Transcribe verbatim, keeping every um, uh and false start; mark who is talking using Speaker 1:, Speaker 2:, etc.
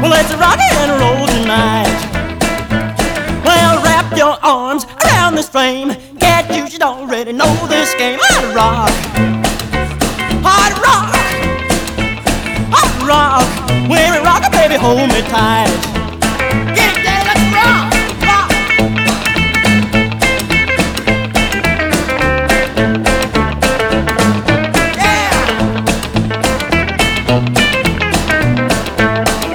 Speaker 1: let's rock and roll tonight. Well, wrap your arms around this frame. Can't you should already know this game. Hard rock, hard rock, hard rock. When we rock, baby, hold me tight.